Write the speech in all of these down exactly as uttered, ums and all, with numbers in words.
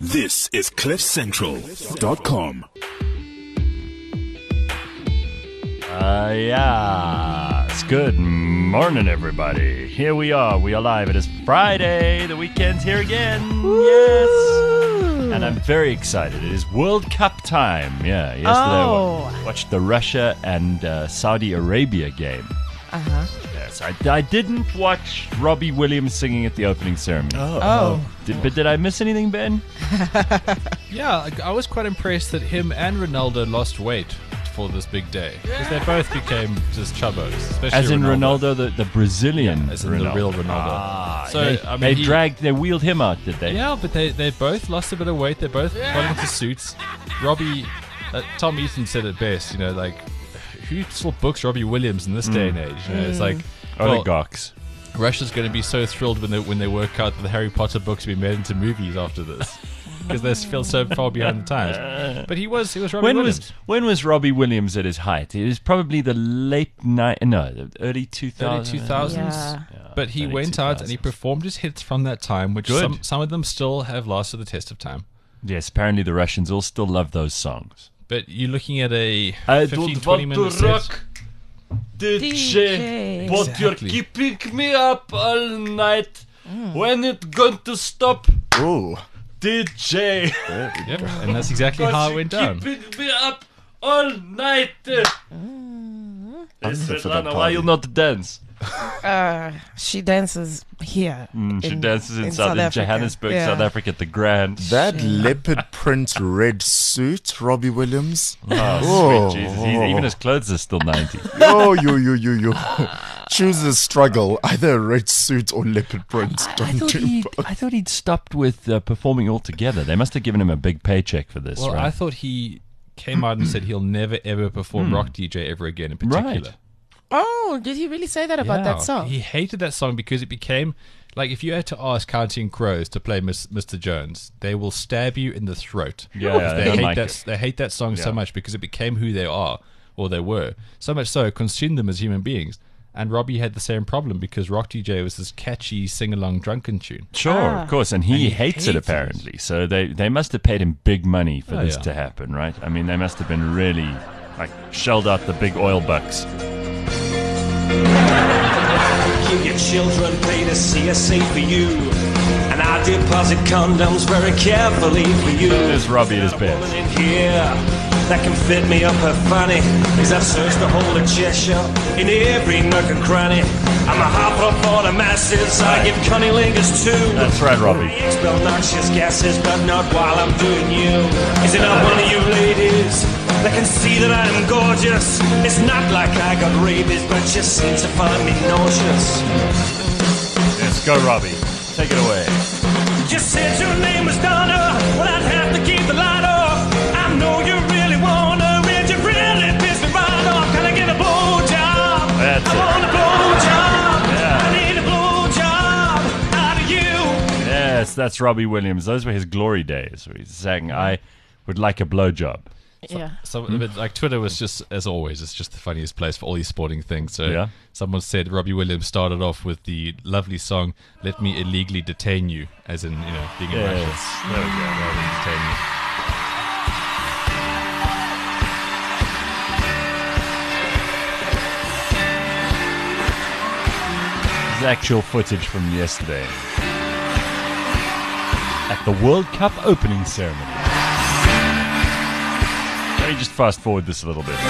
This is cliff central dot com. Uh, yes. Good morning, everybody. Here we are. We are live. It is Friday. The weekend's here again. Woo! Yes. And I'm very excited. It is World Cup time. Yeah. Yesterday Oh. I wa- watched the Russia and uh, Saudi Arabia game. Uh-huh. Yes. I, I didn't watch Robbie Williams singing at the opening ceremony. Oh. Did, but did I miss anything, Ben? Yeah, I, I was quite impressed that him and Ronaldo lost weight for this big day. Because they both became just chubbos. Especially As in Ronaldo. Ronaldo, the, the Brazilian As in Ronaldo. the real Ronaldo. Ah, So, they, I mean, they he- dragged, they wheeled him out, did they? Yeah, but they, they both lost a bit of weight. They both got into suits. Robbie, uh, Tom Eaton said it best, you know, like, who still books Robbie Williams in this day and age? You know, it's like, well, Oligarchs. Russia's going to be so thrilled when they when they work out that the Harry Potter books will be made into movies after this, because they feel so far behind the times. But he was he was Robbie When Williams. was when was Robbie Williams at his height? It was probably the late night, no, the early two Early thousands. two thousands. Yeah. But he early went out and he two thousands. performed his hits from that time, which Good. some, some of them still have lasted the test of time. Yes, apparently the Russians all still love those songs. But you're looking at a I fifteen, don't twenty want minute to set. rock the D J, J. but you're Exactly. keeping me up all night. When it going to stop? Ooh. D J. Yep. And that's exactly how it went down. Keeping me up all night. Yes, here for Svetlana, that why you party. not dance? Uh, she dances here. Mm, she in- dances in, in South, South in Africa. Johannesburg, Yeah. South Africa at the Grand. That leopard print red suit, Robbie Williams. Oh, Oh. sweet Jesus. He, even his clothes are still ninety. Yo, yo, yo, yo, yo. Choose a struggle, either a red suit or leopard print. I, Don't thought do he'd, both. I thought he'd stopped with uh, performing altogether. They must have given him a big paycheck for this, Well, right? I thought he came out and said he'll never ever perform Rock D J ever again in particular. Right. Oh, did he really say that about Yeah. that song? He hated that song because it became like if you had to ask Counting Crows to play Miss, Mister Jones, they will stab you in the throat. Yeah, Because yeah, they they hate like that. it. They hate that song so Yeah. much because it became who they are or they were. So much so, it consumed them as human beings. And Robbie had the same problem because Rock D J was this catchy sing-along drunken tune. Sure, Ah. of course, and he, And he hates, hates it it. apparently. So they, they must have paid him big money for Oh, this yeah. to happen, right? I mean, they must have been really like shelled out the big oil bucks. Give your children pay to see a safe for you, and I deposit condoms very carefully for you. There's Robbie at his Woman best. in here that can fit me up her fanny, as I've searched the whole of Cheshire in every nook and cranny. I'm a hopper for the masses, I give cunnilingus too. That's right, Robbie. I expel noxious gases, but not while I'm doing you. Is it not one of you ladies that can see that I'm gorgeous? It's not like I got rabies, but you seem to find me nauseous. Yes, go, Robbie. Take it away. You said your name was Donna, well I'd have to keep the light off. I know you really wanna, and you really piss me right off. Can I get a blowjob? That's I it. want a blowjob. Yeah. I need a blowjob out of you. Yes, that's Robbie Williams. Those were his glory days where he's saying, I would like a blowjob. yeah. So, but like Twitter was just, as always, it's just the funniest place for all these sporting things. So, Yeah. someone said Robbie Williams started off with the lovely song "Let Me Illegally Detain You," as in you know being in Russia. Yes, there we go. Rather than detain you. This is actual footage from yesterday at the World Cup opening ceremony. Let me just fast forward this a little bit.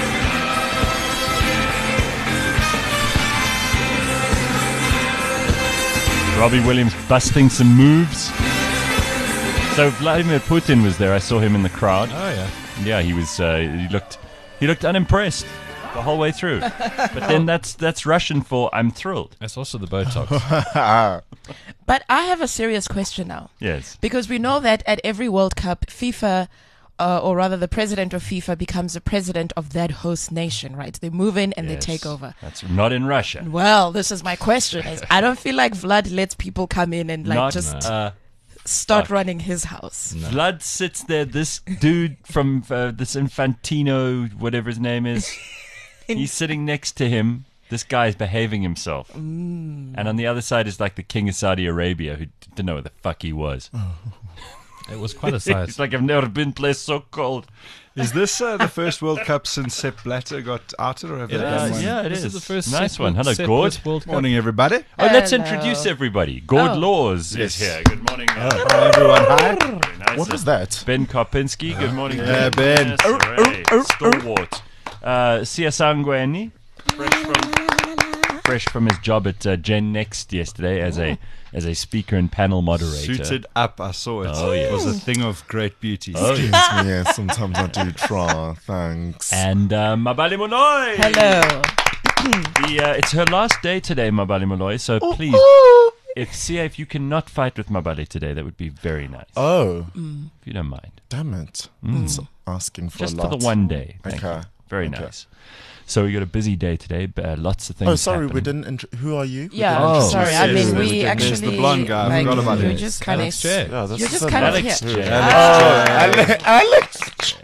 Robbie Williams busting some moves. So Vladimir Putin was there. I saw him in the crowd. Oh yeah. Yeah, he was. Uh, he looked. He looked unimpressed the whole way through. But then that's that's Russian for "I'm thrilled." That's also the Botox. But I have a serious question now. Yes. Because we know that at every World Cup, FIFA, uh, or rather the president of FIFA, becomes the president of that host nation, right? They move in and Yes. they take over. That's not in Russia. Well, this is my question. Is I don't feel like Vlad lets people come in and like not, just uh, start running his house. Vlad sits there. This dude from uh, this Infantino, whatever his name is, he's sitting next to him. This guy's behaving himself. Mm. And on the other side is like the king of Saudi Arabia, who didn't know what the fuck he was. It was quite a sight. It's like I've never been placed so cold. Is this uh, the first World Cup since Sepp Blatter got outed, or have they Yeah, done one? yeah, it This is. is the first nice Sepp- one. Hello, Sepp Gord. World Cup. Morning, everybody. Oh, let's Hello. introduce everybody. Gord Oh. Laws Yes. is here. Good morning. uh, Hi, everyone. Hi. very nice. What was that? Ben Karpinski. Good morning. Yeah, Ben. Yes, hooray. Stalwart. Uh, Sia Sangweni. Fresh from, fresh from his job at uh, Gen Next yesterday as a as a speaker and panel moderator. Suited up, I saw it. Oh, It yes. was a thing of great beauty. Oh, yes. Excuse me, yeah, sometimes I do try. Thanks. And uh, Mabali Moloi. Hello. The, uh, it's her last day today, Mabali Moloi. So please, if Sia, if you cannot fight with Mabali today, that would be very nice. Oh, If you don't mind. damn it. It's asking for Just a for lot. the one day. Thank Okay. you. Very Okay. nice. So we got a busy day today. But, uh, lots of things. Oh, sorry, we happening. didn't. Int- who are you? We Yeah, didn't Oh. sorry. I Yes, mean, yes, we yes. actually. There's the blonde guy. I Like, forgot about you him. just kind of. Alex J. Yeah, that's You're just so kind of Alex here. J. Oh, Alex.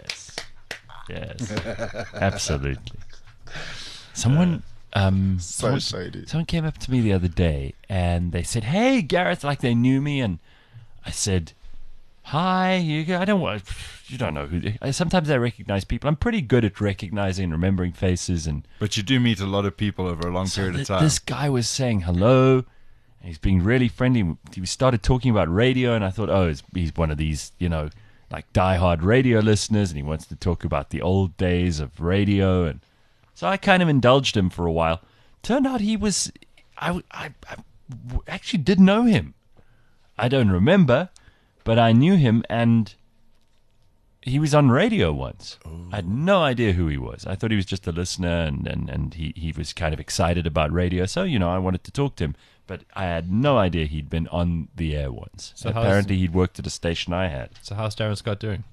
Yes, absolutely. Someone, um, So someone, shady. someone came up to me the other day and they said, "Hey, Gareth," like they knew me, and I said, "Hi, you." I don't want. You don't know who. They, sometimes I recognize people. I'm pretty good at recognizing and remembering faces, and But you do meet a lot of people over a long so period th- of time. this guy was saying hello. And he's being really friendly. He started talking about radio, and I thought, oh, he's, he's one of these, you know, like diehard radio listeners, and he wants to talk about the old days of radio. And so I kind of indulged him for a while. Turned out he was, I, I, I actually did know him. I don't remember, but I knew him, and he was on radio once. I had no idea who he was. I thought he was just a listener, and, and, and he, he was kind of excited about radio. So, you know, I wanted to talk to him. But I had no idea he'd been on the air once. So how's- apparently, he'd worked at a station I had. So how's Darren Scott doing?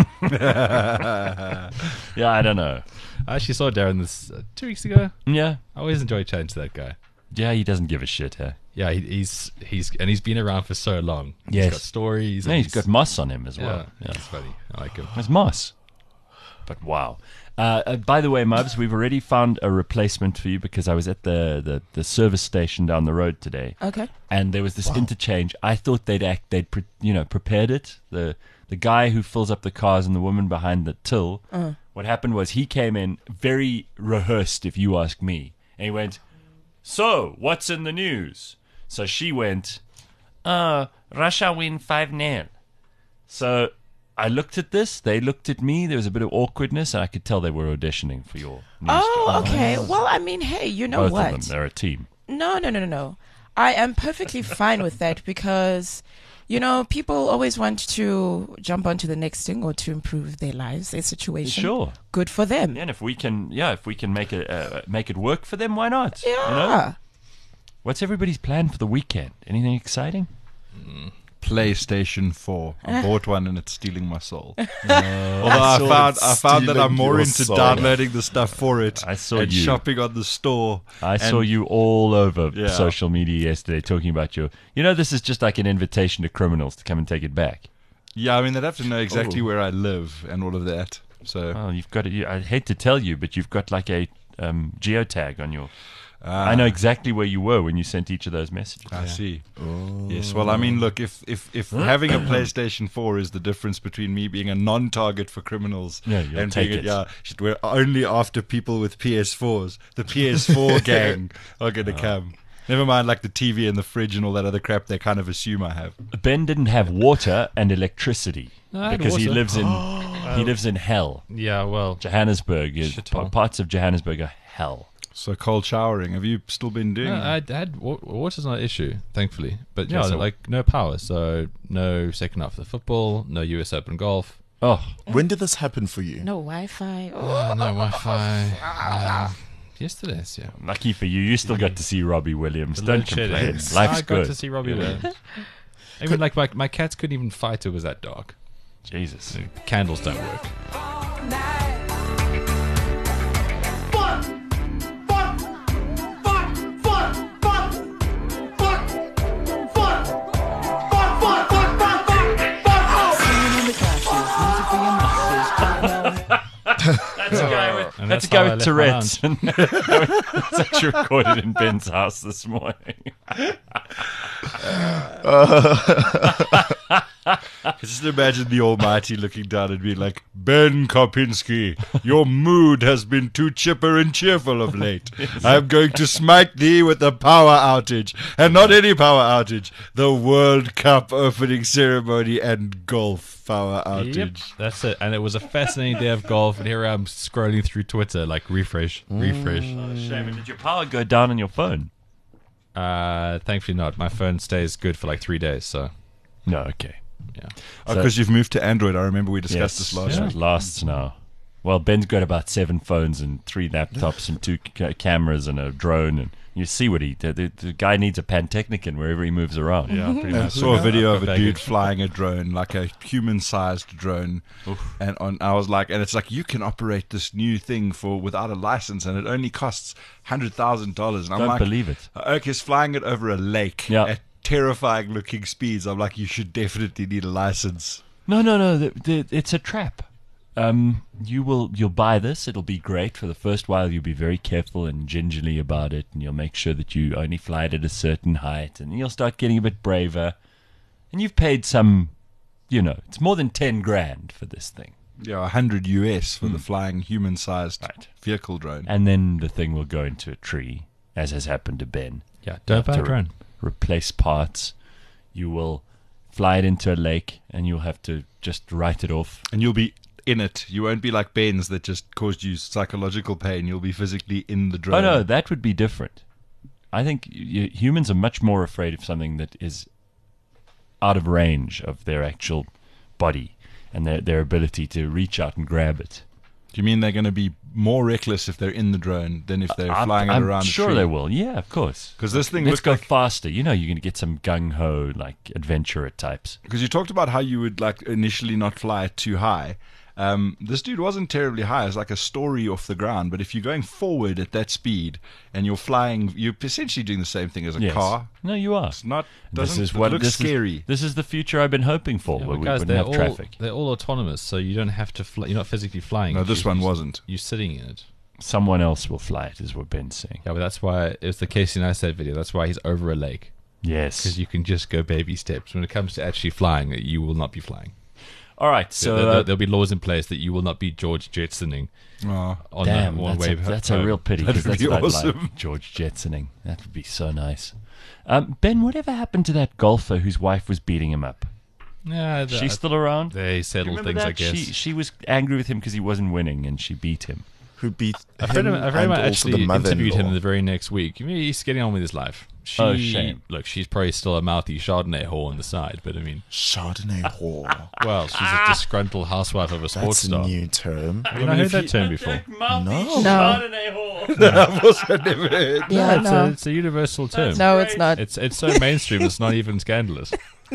Yeah, I don't know. I actually saw Darren this uh, two weeks ago. Yeah, I always enjoy chatting to that guy. yeah, he doesn't give a shit, huh? Yeah, he, he's he's and he's been around for so long. Yes. He's got stories. No, and he's got moss on him as yeah, well. Yeah, he's funny. I like him. there's moss. But wow. Uh, uh, by the way, Mubs, we've already found a replacement for you because I was at the, the, the service station down the road today. Okay. And there was this interchange. I thought they'd act, they'd pre, you know prepared it. The the guy who fills up the cars and the woman behind the till. Uh. What happened was he came in very rehearsed, if you ask me, and he went, "So what's in the news?" So she went, "Uh, Russia win five nil." So I looked at this. They looked at me. There was a bit of awkwardness, and I could tell they were auditioning for your news Oh, job. okay. Well, I mean, hey, you know Both what? of them. They're a team. No, no, no, no, no. I am perfectly fine with that because, you know, people always want to jump onto the next thing or to improve their lives, their situation. Sure. Good for them. Yeah, and if we can, yeah, if we can make it uh, make it work for them, why not? Yeah. You know? What's everybody's plan for the weekend? Anything exciting? PlayStation four. I bought one and it's stealing my soul. Although I I, saw found it I found that stealing I'm more your into soul. downloading the stuff for it I saw and you. shopping on the store. I And- saw you all over Yeah. social media yesterday talking about your. You know, this is just like an invitation to criminals to come and take it back. Yeah, I mean they'd have to know exactly Oh. where I live and all of that. So Oh, you've got it. You, I hate to tell you, but you've got like a um, geotag on your. Ah. I know exactly where you were when you sent each of those messages. I see. Yes. Well, I mean, look, if if if having a PlayStation four is the difference between me being a non-target for criminals Yeah, you'll and take being, it. yeah, shit, we're only after people with P S fours. The P S four gang are going to come. Never mind, like the T V and the fridge and all that other crap. They kind of assume I have. Ben didn't have water and electricity No, I had because he water. lives in he lives in hell. Yeah, well, Johannesburg is Shithole. pa- parts of Johannesburg are hell. So cold showering. Have you still been doing? no, that? I had wa- water's not an issue, thankfully. But yeah, Yeah, so- like no power, so no second half of the football, no U S Open golf, Oh, When did this happen for you? No Wi-Fi. Oh. uh, no Wi-Fi. Uh, yesterday, yeah. lucky for you, you still got to see Robbie Williams. The Don't load shedding. complain. Yes. Life's I got good. to see Robbie Yeah. Williams. I mean, like my my cats couldn't even fight. It was that dark. Jesus. Candles don't work. That's a guy with, And that's a that's guy how I with left my Tourette's. It's actually recorded in Ben's house this morning. Just imagine the Almighty looking down and being like, Ben Kopinski, your mood has been too chipper and cheerful of late. I'm going to smite thee with the power outage. And not any power outage, the World Cup opening ceremony and golf power outage. Yep, that's it. And it was a fascinating day of golf. And here I am scrolling through Twitter, like refresh, refresh. Oh, shame. And did your power go down on your phone? Uh, thankfully not. My phone stays good for like three days. So No, okay. yeah. Oh, So- because you've moved to Android. I remember we discussed Yes, this last yeah, week. it lasts now. Well, Ben's got about seven phones and three laptops and two ca- cameras and a drone, and you see what he the, the, the guy needs a Pantechnicon wherever he moves around. Yeah, pretty I much. saw a video of a Baggage. dude flying a drone, like a human-sized drone, and on I was like, and it's like you can operate this new thing for without a license, and it only costs hundred thousand dollars. And I'm Don't like, believe it. Okay, it's flying it over a lake Yeah. at terrifying-looking speeds. I'm like, you should definitely need a license. No, no, no. The, the, it's a trap. Um, you will you'll buy this. It'll be great for the first while. You'll be very careful and gingerly about it, and you'll make sure that you only fly it at a certain height, and you'll start getting a bit braver. And you've paid some, you know, it's more than ten grand for this thing. Yeah, a hundred U S for the flying human-sized Right. vehicle drone. And then the thing will go into a tree, as has happened to Ben. Yeah, don't buy to a drone. Replace parts. You will fly it into a lake, and you'll have to just write it off. And you'll be in it. You won't be like Ben's that just caused you psychological pain. You'll be physically in the drone. Oh no, that would be different. I think y- humans are much more afraid of something that is out of range of their actual body and their their ability to reach out and grab it. Do you mean they're going to be more reckless if they're in the drone than if they're I'm, flying I'm it around sure a tree? they will. Yeah, of course. Because this thing Let's looks go like... faster. You know, you're going to get some gung ho like adventurer types. Because you talked about how you would like initially not fly it too high. Um, this dude wasn't terribly high. It's like a story off the ground. But if you're going forward at that speed and you're flying, you're essentially doing the same thing as a Yes. car. No, you are. It's not. This Doesn't is it what looks this scary. Is, this is the future I've been hoping for, Yeah, where but we guys, wouldn't they're have all traffic. they're all autonomous, so you don't have to. Fly, you're not physically flying. No, it. this You- one you- wasn't. You're sitting in it. Someone else will fly it, is what Ben's saying. Yeah, but that's why it was the Casey Neistat video. That's why he's over a lake, Yes. because you can just go baby steps. When it comes to actually flying, you will not be flying. All right, so there, uh, there, there'll be laws in place that you will not be George Jetsoning Oh. on damn, the one that's, a, wave. that's a home. real pity. 'cause That'd that's be what I'd awesome. like, George Jetsoning. That would be so nice. Um, Ben, whatever happened to that golfer whose wife was beating him up? Yeah, the, She's still around? they settle Remember things, that? I guess. She, she was angry with him because he wasn't winning, and she beat him. Who beat A friend him of, a friend and of mine also actually the interviewed him mother-in-law. the very next week. I mean, he's getting on with his life. She, Oh, shame. Look, she's probably still a mouthy Chardonnay whore on the side, but I mean, Chardonnay whore. well, she's a disgruntled housewife of a sports That's a star. new term. Have you not heard that term before? No. No. I've also never heard. Yeah, it's, no. a, it's a universal term. No, it's not. It's it's so mainstream, it's not even scandalous.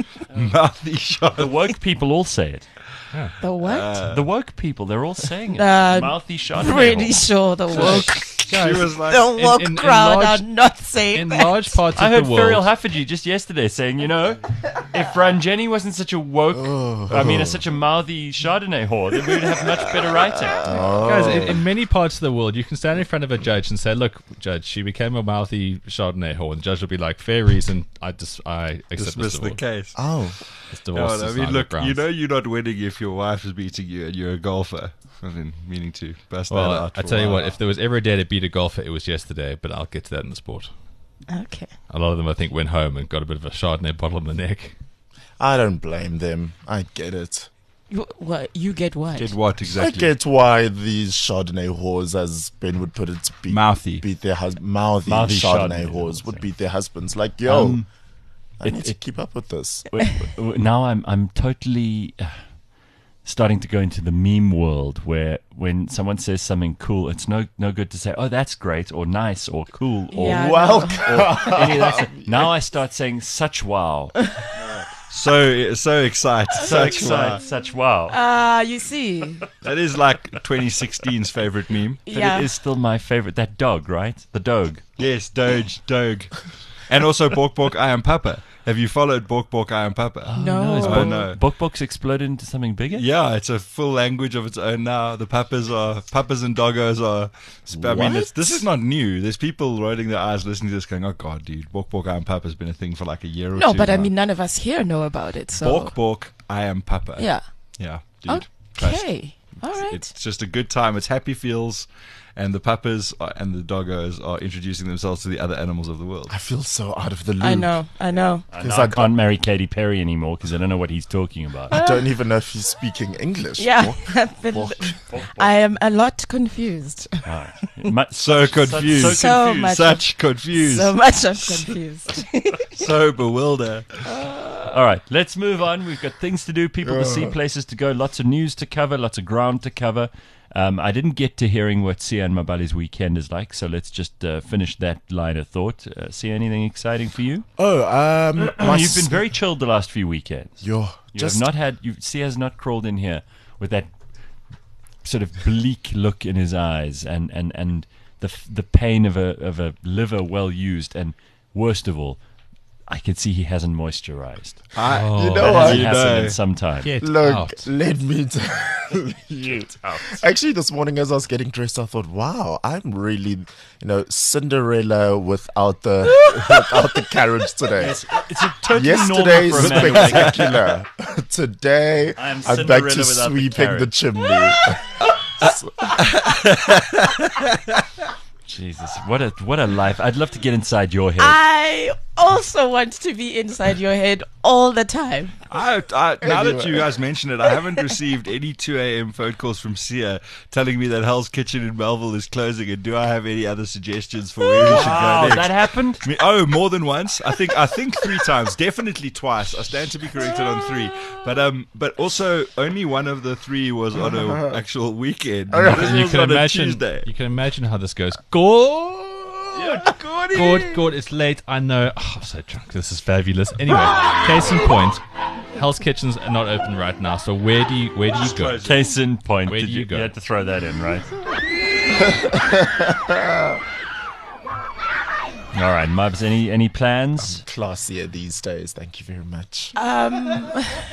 Mouthy shot. The woke people all say it. The what? The woke people, they're all saying it. Uh, Mouthy Chardonnay. Pretty hole. sure the woke, She was like, the woke in- in crowd large- are not saying In that. large parts I of heard the Furiel world, Haffajee just yesterday saying, you know, if Ranjeni wasn't such a woke, I mean, such a mouthy Chardonnay whore, then we would have much better writing. guys, in, in many parts of the world, you can stand in front of a judge and say, "Look, judge, she became a mouthy Chardonnay whore," and the judge will be like, "Fair reason. I just I accept dismiss this the divorce." case. Oh, This divorce No, I is mean, not look, grounds. you know you're not winning if your wife is beating you and you're a golfer. I mean, meaning to bust that Well, out. I for tell a you what, while. if there was ever a day to beat a golfer, it was yesterday. But I'll get to that in the sport. Okay. A lot of them, I think, went home and got a bit of a Chardonnay bottle in the neck. I don't blame them. I get it. You, what? You get what? Get what I exactly? get why these Chardonnay whores, as Ben would put it, beat, Mouthy. beat their hus- mouthy, Mouthy Chardonnay Chardonnay whores would whores, beat their husbands. Like, yo, Um, I it- need to it- keep up with this. W- w- now I'm I'm totally uh, starting to go into the meme world where when someone says something cool, it's no no good to say, oh, that's great, or nice, or cool, or, Yeah, I Well, or any of that stuff. Now I start saying such wow, So so excited. such Such wow, such wow. Ah, you see. That is like twenty sixteen's favorite meme. But Yeah. it is still my favorite. That dog, right? The dog. Yes, Doge, Doge. And also Bork Bork, I Am Papa. Have you followed Bork Bork, I Am Papa? No. is Oh, Bok- no. Bok Bok's exploded into something bigger? Yeah, it's a full language of its own now. The papas are papas and doggos are. I mean, it's, this is not new. There's people rolling their eyes listening to this, going, "Oh God, dude, Bork Bork, I Am Papa has been a thing for like a year or No, two." but I now. mean, none of us here know about it. So Bork Bork, I Am Papa. yeah. yeah, dude. Trust. Okay. All right. It's just a good time. It's happy feels, and the papas are, and the doggos are introducing themselves to the other animals of the world. I feel so out of the loop. I know. I know. I, Because know I I- can't marry Katy Perry anymore because I don't know what he's talking about. I don't even know if he's speaking English. Yeah. Bork. I've been- I am a lot confused. Alright. Mu- So confused. So, So confused. much. Such confused. So much I'm confused. so bewildered. All right, let's move on. We've got things to do, people to see, places to go, lots of news to cover, lots of ground to cover. Um, I didn't get to hearing what Sia and Mabali's weekend is like, so let's just uh, finish that line of thought. Uh, Sia, anything exciting for you? Oh, um, my You've been s- very chilled the last few weekends. Yo, You just have not had. You, Sia has not crawled in here with that sort of bleak look in his eyes, and, and, and the f- the pain of a of a liver well used, and worst of all, I can see he hasn't moisturized. I, Oh. you That know what? hasn't you happened know. in some time. Get Look, out. let me tell you. Actually, this morning as I was getting dressed, I thought, "Wow, I'm really, you know, Cinderella without the without the carriage today." It's, it's a totally Yesterday's normal for a man like spectacular. Today, I am I'm back Cinderella to without the sweeping the, carriage. chimney. Jesus, what a what a life! I'd love to get inside your head. I also want to be inside your head all the time. I, I, now that Anyway. you guys mention it, I haven't received any two a.m. phone calls from Sia telling me that Hell's Kitchen in Melville is closing. And do I have any other suggestions for where we should wow, go next? that happened. Me- oh, more than once. I think I think three times. Definitely twice. I stand to be corrected on three. But um, but also only one of the three was on an actual weekend. This And you was can on a imagine. Tuesday. You can imagine how this goes. Good. Good, good. It's late. I know. Oh, I'm so drunk. This is fabulous. Anyway, case in point, Hell's Kitchens are not open right now. So where do you where do you go? Case in point. Where Did do you, you go? you had to throw that in, right? All right, Mubs. Any any plans? Classier these days. Thank you very much. Um,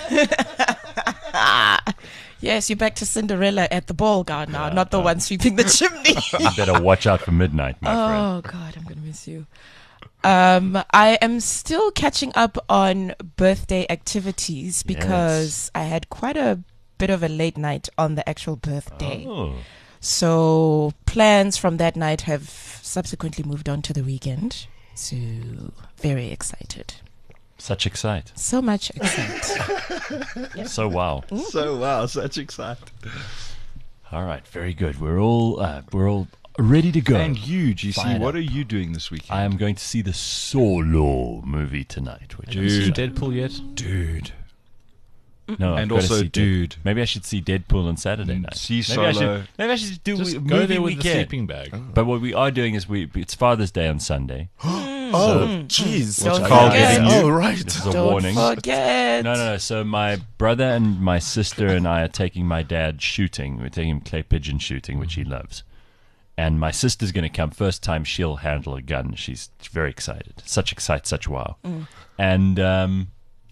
yes, you're back to Cinderella at the ball gown now, not the one sweeping the chimney. You better watch out for midnight, my friend. Oh God, I'm gonna miss you. Um, I am still catching up on birthday activities because I had quite a bit of a late night on the actual birthday. Oh, So plans from that night have subsequently moved on to the weekend. So very excited. such excite. So much excited. So wow. So wow, such excitement. All right, very good. We're all uh, we're all ready to go. And you, G C, Fired what up. are you doing this weekend? I am going to see the Solo movie tonight. Which Have you seen is Deadpool yet? dude. no, I've And gotta also, see Dead- dude. Maybe I should see Deadpool on Saturday Mm, night. see maybe I Solo. should, maybe I should do Just a go movie there with weekend. the sleeping bag. But what we are doing is we it's Father's Day on Sunday. Oh, jeez. Don't Carl forget. getting you. Oh, right. This is a Don't warning. forget. No, no, no. So my brother and my sister and I are taking my dad shooting. We're taking him clay pigeon shooting, which he loves. And my sister's going to come. First time she'll handle a gun. She's very excited. Such excite, such wow. And um,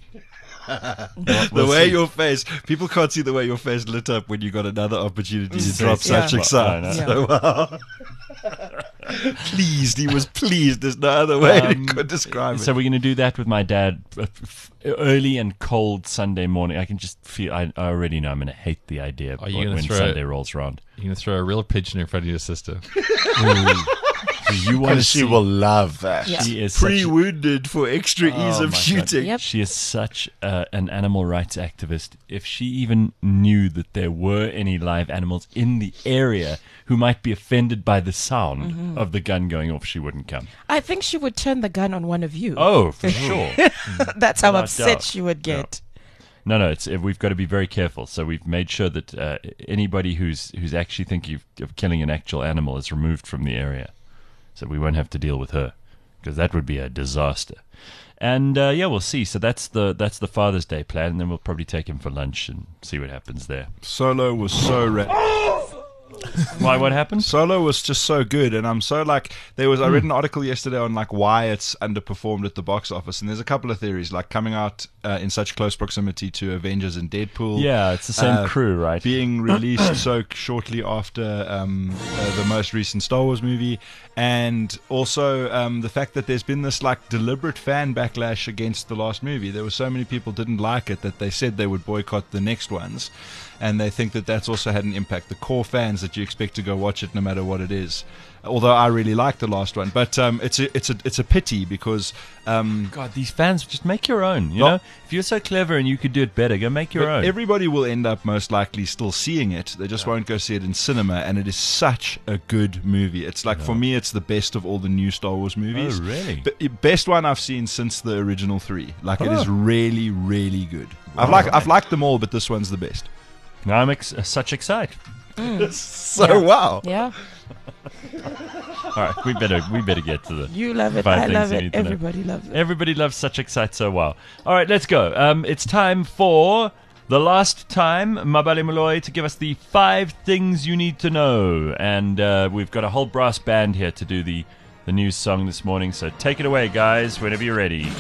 The we'll way see. your face, people can't see the way your face lit up when you got another opportunity to Mm. drop Yeah. such Yeah. excitement. Yeah. So, wow. Pleased, he was pleased. There's no other way Um, to could describe it. So we're going to do that with my dad uh, f- early and cold Sunday morning. I can just feel. I, I already know I'm going to hate the idea Are you when gonna when throw Sunday it- rolls around. You're gonna throw a real pigeon in front of your sister. Do you want to And she see? will love that. Yeah. She is such a- Pre-wounded for extra Oh ease my of God. shooting. Yep. She is such uh, an animal rights activist. If she even knew that there were any live animals in the area who might be offended by the sound Mm-hmm. of the gun going off, she wouldn't come. I think she would turn the gun on one of you. Oh, for sure. That's how without upset doubt. she would get. No, no, it's uh, we've got to be very careful. So we've made sure that uh, anybody who's who's actually thinking of, of killing an actual animal is removed from the area, so we won't have to deal with her, because that would be a disaster. And uh, yeah, we'll see. So that's the that's the Father's Day plan, and then we'll probably take him for lunch and see what happens there. Solo was so rad. Why? What happened? Solo was just so good, and I'm so like there was. I Hmm. read an article yesterday on like why it's underperformed at the box office, and there's a couple of theories, like coming out uh, in such close proximity to Avengers and Deadpool. Yeah, it's the same uh, crew, right? Being released so shortly after um, uh, the most recent Star Wars movie, and also um, the fact that there's been this like deliberate fan backlash against the last movie. There were so many people didn't like it that they said they would boycott the next ones. And they think that that's also had an impact. The core fans that you expect to go watch it no matter what it is. Although I really like the last one, but um, it's a it's a it's a pity because um, God, these fans just make your own. You Well- know, if you're so clever and you could do it better, go make your but own. everybody will end up most likely still seeing it. They just won't go see it in cinema, and it is such a good movie. It's like for me, it's the best of all the new Star Wars movies. Oh, really? B- best one I've seen since the original three. Like it Oh. is really really good. I've like I've liked them all, but this one's the best. Now I'm ex- uh, such excited. So wow. Yeah, All right, we better we better get to the. you love it. Five I things love you it. need to know. Everybody loves it. Everybody loves such excite so well. All right, let's go. Um, it's time for the last time Mabale Malloy to give us the five things you need to know, and uh, we've got a whole brass band here to do the the news song this morning. So take it away, guys, whenever you're ready.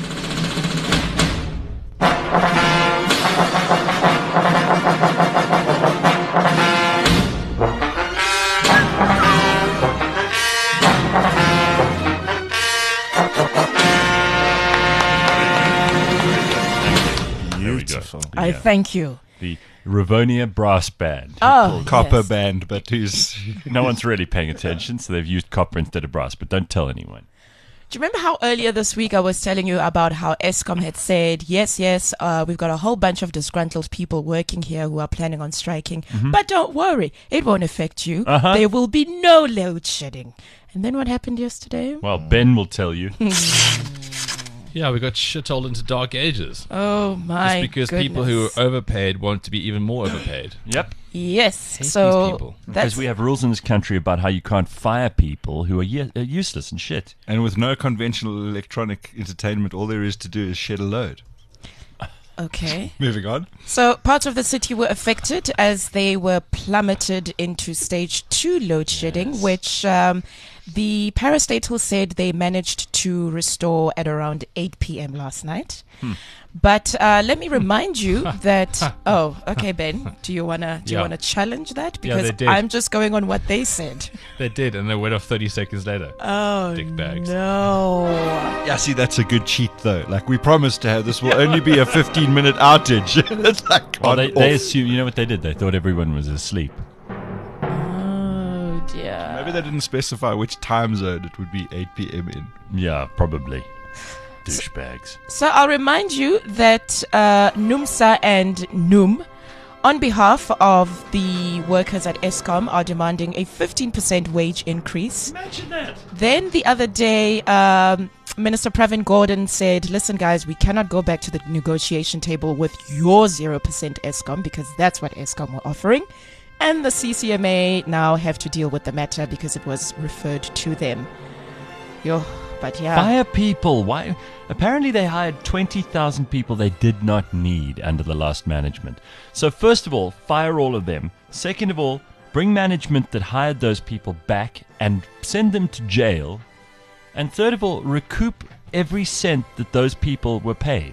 There we go. Beautiful. I Yeah. thank you. The Ravonia Brass Band. Oh, Copper yes. band, but who's No one's really paying attention, so they've used copper instead of brass, but don't tell anyone. Do you remember how earlier this week I was telling you about how ESCOM had said, yes, yes, uh, we've got a whole bunch of disgruntled people working here who are planning on striking, but don't worry, it won't affect you. Uh-huh. There will be no load shedding. And then what happened yesterday? Well, Ben will tell you. Yeah, we got shit-holed into dark ages. Oh my Just because people who goodness. are overpaid want to be even more overpaid. Yep. Yes, these so people. that's Because we have rules in this country about how you can't fire people who are, ye- are useless and shit. and with no conventional electronic entertainment, all there is to do is shed a load. okay. Moving on. So parts of the city were affected as they were plummeted into stage two load shedding, which um, the parastatal said they managed to restore at around eight p.m. last night. Hmm. But uh, let me remind you that. Oh, okay, Ben. Do you wanna do you Yeah. wanna challenge that? Yeah, Because they did. I'm just going on what they said. They did, and they went off thirty seconds later. Oh Dick bags. no! Yeah, see, that's a good cheat, though. Like, we promised to have this will only be a fifteen-minute outage. It's like, Well, on, they, they off. assume, you know what they did? They thought everyone was asleep. Oh dear. Maybe they didn't specify which time zone it would be eight p.m. in. Yeah, probably. Douchebags. So I'll remind you that uh, NUMSA and NUM, on behalf of the workers at ESCOM, are demanding a fifteen percent wage increase. Imagine that. Then the other day, um, Minister Pravin Gordhan said, listen, guys, we cannot go back to the negotiation table with your zero percent ESCOM because that's what ESCOM were offering. And the C C M A now have to deal with the matter because it was referred to them. Yo, but yeah. Fire people. Why? Apparently, they hired twenty thousand people they did not need under the last management. So, first of all, fire all of them. Second of all, bring management that hired those people back and send them to jail. And third of all, recoup every cent that those people were paid.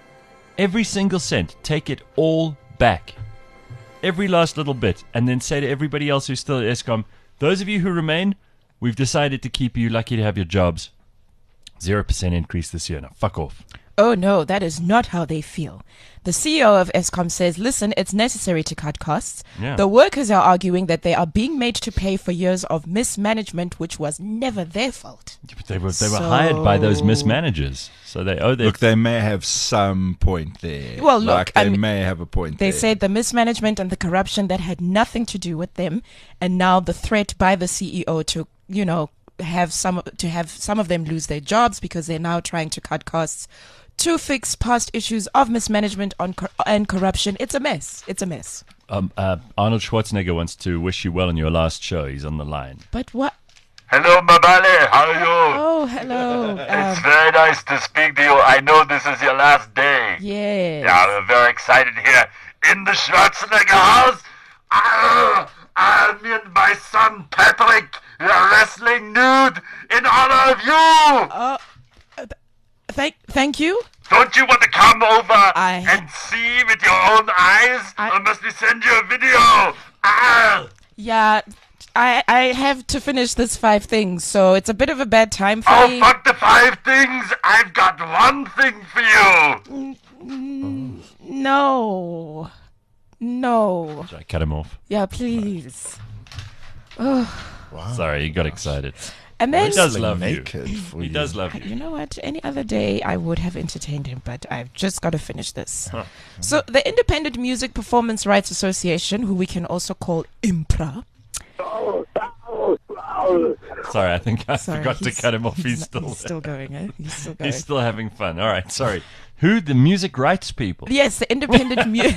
Every single cent. Take it all back. Every last little bit. And then say to everybody else who's still at ESCOM, those of you who remain, we've decided to keep you lucky to have your jobs. Zero percent increase this year. Now, fuck off. Oh no, that is not how they feel. The C E O of ESCOM says, listen, it's necessary to cut costs. Yeah. The workers are arguing that they are being made to pay for years of mismanagement, which was never their fault. But they were they were hired by those So- mismanagers, so they owe their. Look, they may have some point there. Well, look, like, they I mean, may have a point They there. said the mismanagement and the corruption that had nothing to do with them, and now the threat by the C E O to, you know, have some to have some of them lose their jobs because they're now trying to cut costs to fix past issues of mismanagement on cor- and corruption. It's a mess. It's a mess. Um, uh, Arnold Schwarzenegger wants to wish you well on your last show. He's on the line. But what? Hello, Mabale. How are you? Oh, hello. It's Um, very nice to speak to you. I know this is your last day. yes. Yeah, we're very excited here in the Schwarzenegger house. Ah, Uh, me and my son Patrick are wrestling nude in honor of you. Thank, thank you. Don't you want to come over I- and see with your own eyes? I- or must we send you a video? Ah! Yeah, I I have to finish this five things, so it's a bit of a bad time for Oh, me. fuck the five things. I've got one thing for you. No, no. Should I cut him off? Yeah, please. Sorry, he got excited. And then He does Like love naked you. for He you. does love you. You know what? Any other day I would have entertained him, but I've just got to finish this. So, the Independent Music Performance Rights Association, who we can also call IMPRA. Sorry, I think I Sorry, forgot to he's- cut him off. He's, He's, still he's still going, eh? He's still going. he's still having fun. All right, sorry. Who? The music rights people? Yes, the Independent Music.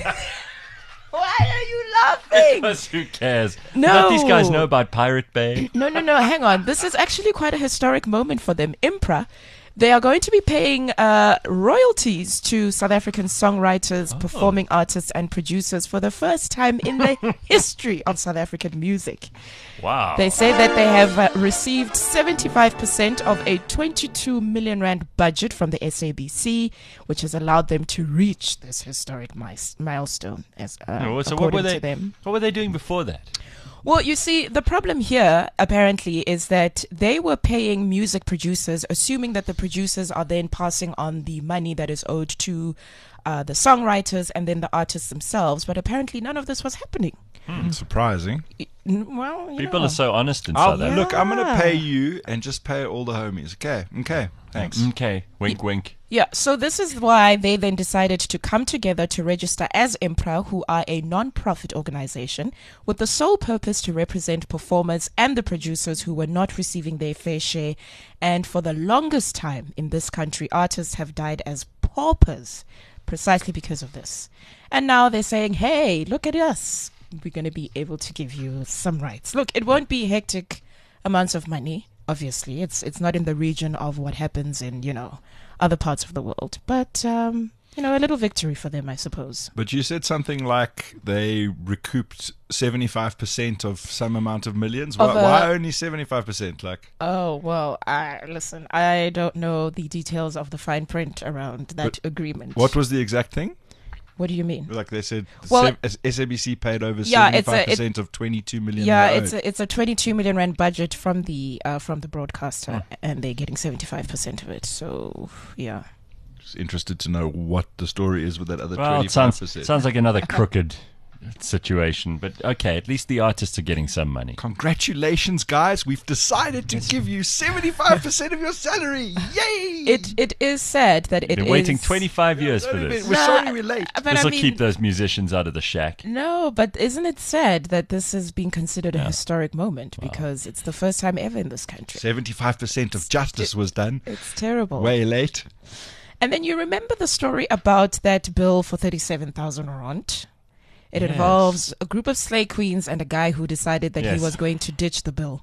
Why are you laughing? Because who cares? No. Don't these guys know about Pirate Bay? No, no, no. Hang on. This is actually quite a historic moment for them. IMPRA, they are going to be paying uh, royalties to South African songwriters, Oh. performing artists, and producers for the first time in the history of South African music. Wow. They say that they have uh, received seventy-five percent of a twenty-two million rand budget from the S A B C, which has allowed them to reach this historic mis- milestone. As uh, Oh, so what according were they? to them. What were they doing before that? Well, you see, the problem here apparently is that they were paying music producers, assuming that the producers are then passing on the money that is owed to uh, the songwriters and then the artists themselves. But apparently, none of this was happening. Surprising. N- Well, you People know. are so honest in I'll, South Africa. look, I'm going to Yeah. pay you and just pay all the homies. Okay. Okay. Thanks. Okay, wink, wink. Yeah, so this is why they then decided to come together to register as IMPRA, who are a non-profit organization with the sole purpose to represent performers and the producers who were not receiving their fair share. And for the longest time in this country, artists have died as paupers precisely because of this. And now they're saying, hey, look at us. We're going to be able to give you some rights. Look, it won't be hectic amounts of money. Obviously, it's it's not in the region of what happens in, you know, other parts of the world. But, um, you know, a little victory for them, I suppose. But you said something like they recouped seventy-five percent of some amount of millions. Why, Of a- why only seventy-five percent? Like, Oh, well, I listen, I don't know the details of the fine print around that agreement. what was the exact thing? What do you mean? Like they said, Well, sev- S- S A B C paid over Yeah, it's a- seventy-five percent of twenty-two million. Yeah, they it's owed. a, it's a twenty-two million rand budget from the uh, from the broadcaster, and they're getting seventy-five percent of it. So, yeah. Just interested to know what the story is with that other Well, it twenty-five sounds, percent. sounds like another crooked situation. But okay, at least the artists are getting some money. Congratulations, guys! We've decided to give you seventy-five percent of your salary. Yay! It It is sad that it Been is... waiting twenty-five years for We're this. Nah, sorry we're late. But This I will mean, keep those musicians out of the shack. No, but isn't it sad that this has been considered a historic moment because it's the first time ever in this country? seventy-five percent of justice was done. It's terrible. Way late. And then you remember the story about that bill for thirty-seven thousand rand? It Yes. involves a group of slay queens and a guy who decided that Yes. he was going to ditch the bill.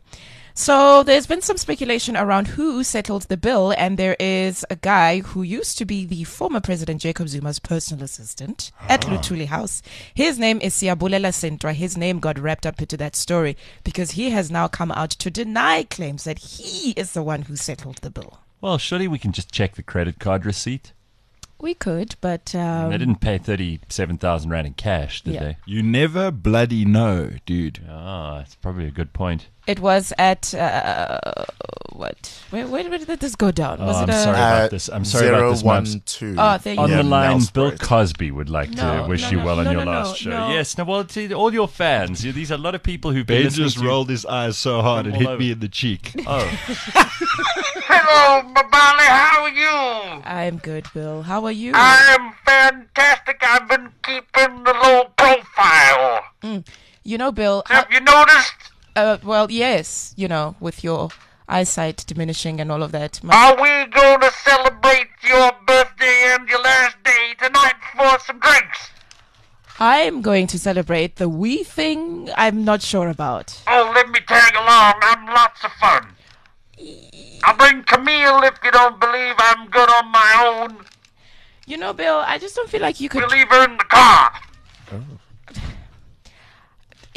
So there's been some speculation around who settled the bill, and there is a guy who used to be the former President Jacob Zuma's personal assistant at Luthuli House. His name is Siyabulela Sentra. His name got wrapped up into that story because he has now come out to deny claims that he is the one who settled the bill. Well, surely we can just check the credit card receipt. We could, but um, they didn't pay thirty-seven thousand rand in cash, did Yeah. they? You never bloody know, dude. Ah, that's probably a good point. it was at uh, what? Where, where, where did this go down? Oh, Was I'm it a, sorry Uh, about this. I'm sorry about this, zero one Mubs. two. Oh, there you On go. the line, Nelspruit. Bill Cosby would like No, to wish no, you no, well on no, your no, last no, show. no. Yes, no, well, to all your fans, you, these are a lot of people who've been Ben listening just to rolled his eyes so hard From it all hit over. me in the cheek. Oh, Hello, Babali, how are you? I'm good, Bill. How are you? I am fantastic. I've been keeping the low profile. you know, Bill. How, Have you noticed? uh, well, yes. You know, with your eyesight diminishing and all of that. My- Are we going to celebrate your birthday and your last day tonight for some drinks? I'm going to celebrate the wee thing. I'm not sure about. Oh, let me tag along. I'm lots of fun. I'll bring Camille if you don't believe I'm good on my own. You know, Bill. I just don't feel like you could. We'll leave her in the car.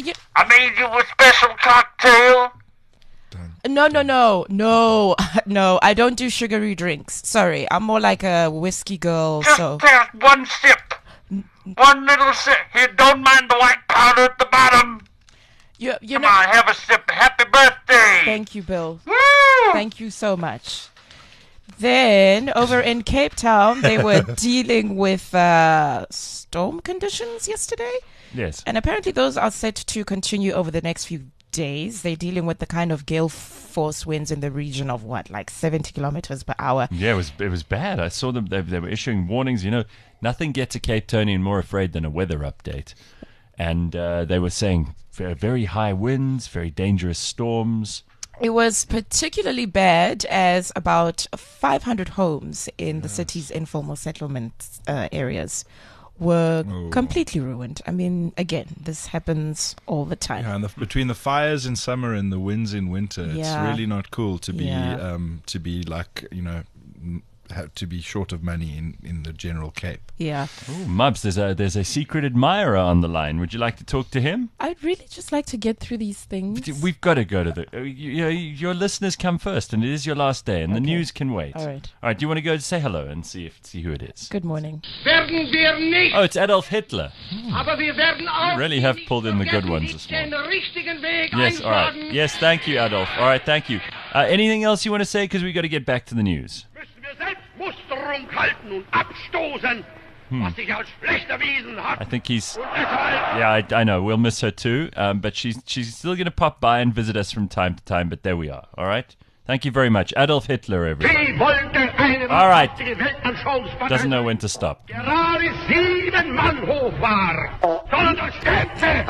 you, I made you a special cocktail. no, no, no, no, no. I don't do sugary drinks. Sorry, I'm more like a whiskey girl. Just, So just one sip. One little sip. Here, don't mind the white powder at the bottom. you, you Come know. on, have a sip. Happy birthday. Thank you, Bill. Woo! Thank you so much. Then over in Cape Town, they were dealing with uh, storm conditions yesterday. Yes. And apparently those are set to continue over the next few days. They're dealing with the kind of gale force winds in the region of what, like seventy kilometers per hour. Yeah, it was it was bad. I saw them. They, they were issuing warnings. You know, nothing gets a Cape Townian more afraid than a weather update. And uh, they were saying ve- very high winds, very dangerous storms. It was particularly bad as about five hundred homes in the city's informal settlement uh, areas were Oh. completely ruined. I mean, again, this happens all the time. Yeah, and the, between the fires in summer and the winds in winter, it's Yeah. really not cool to be Yeah. um, to be like you know n- have to be short of money in, in the general Cape. Yeah. Ooh, Mubs, there's a there's a secret admirer on the line. Would you like to talk to him? I'd really just like to get through these things. We've got to go to the. Uh, you, you know, your listeners come first, and it is your last day, and the Okay. news can wait. All right. All right. Do you want to go say hello and see if see who it is? Good morning. Werden wir nicht, Oh, it's Adolf Hitler. aber wir werden auch really have nicht pulled in the good vergessen, ones die this morning. den richtigen Weg Yes. All right. einschlagen. Yes. Thank you, Adolf. All right. Thank you. Uh, anything else you want to say? Because we got to get back to the news. Müssen wir Selbstmusterung halten und abstoßen, was sich als schlecht erwiesen hat. I think he's. Und deshalb Yeah, I, I know. We'll miss her too. Um, but she's she's still going to pop by and visit us from time to time. But there we are. All right. Thank you very much, Adolf Hitler. Everybody Sie wollten eine All right. wahrhaftige Weltanschauungspartei, doesn't know when to stop. gerade sieben Mann hoch war, sondern das Ganze